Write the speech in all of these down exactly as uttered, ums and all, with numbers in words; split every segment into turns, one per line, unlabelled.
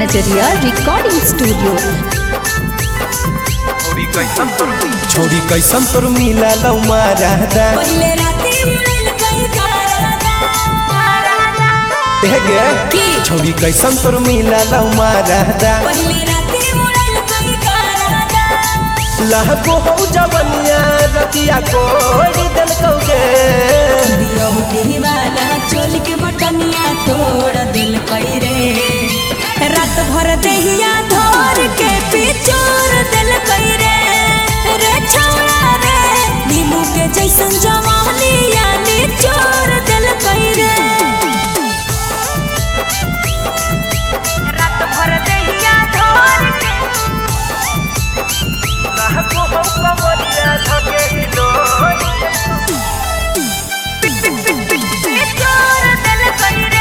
नजरिया recording studio.
छोरी कैसन तोर मिला लौ मारादा
पहले राती उड़ल गई गारादा
गे छोरी कैसन तोर मिला लौ मारादा
पहले राती उड़ल गई गारादा
लहको हो जवनिया रतिया कोड़ी दिल कौगे
दिया उठी वाला चोल के बटनिया तोड़ दिल कई रे रात भर देहिया धोर के पिचोर दिल कई रे रे छोड़ा रे नीमू के जैसन जवानी यानी चोर दिल कई रे रात भर देहिया धोर के
लहको हो कमरिया धके हिलो
पिचोर दिल कई रे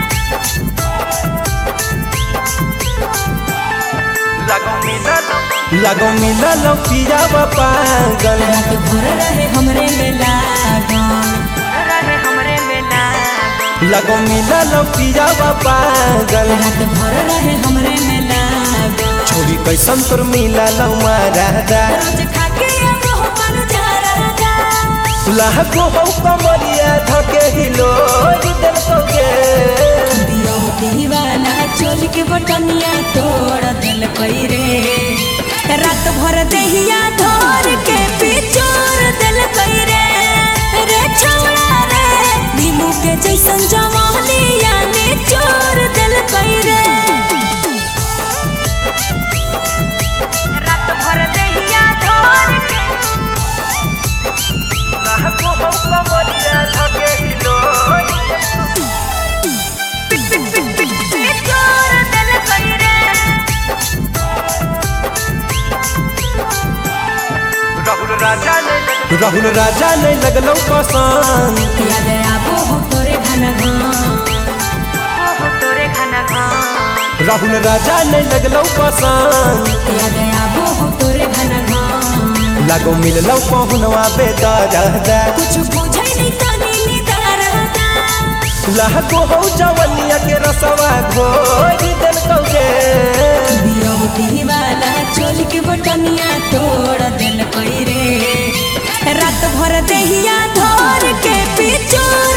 लगो मिला लगो मिला लौ पिया पागल
रात भर रहे हमरे में लागल रहे हमरे में लागल
लगो मिला लौ पिया पागल
रात भर रहे हमरे में लागल
छोरी कैसन तोर मिला लौ मारादा
रोज खाके मोह पर जहरादा
लहको हो कमरिया धके हिलो दिल कौगे
दिया दीवाना चोल के बटनिया तोड़ दिल कई रे रात भर देहिया धोर के पिचोर दिल कई रे रे छोड़ा रे नीमू के जैसन जवानी यानी चोर दिल कई रे रात भर देहिया धोर के
लहको हो कमरिया धके हिलो
पिचोर दिल कई रे
राहुल राजा ने राहुल राजा ने लगलो पसंद
याद आबो हो तोरे घना घाम हो तोरे घना घाम
राहुल राजा ने लगलो पसंद
याद आबो हो तोरे घना घाम
लगो मिललो पहुनवा बेदरदा
कुछ बुझै नहीं तनी निदारदा
लहको हो जवनिया के रसवा घोरी दिल कौगे
दिया दीवाना चोल के बटनिया तोड़ दिल कई रे रात भर देहिया धोर के पिचोर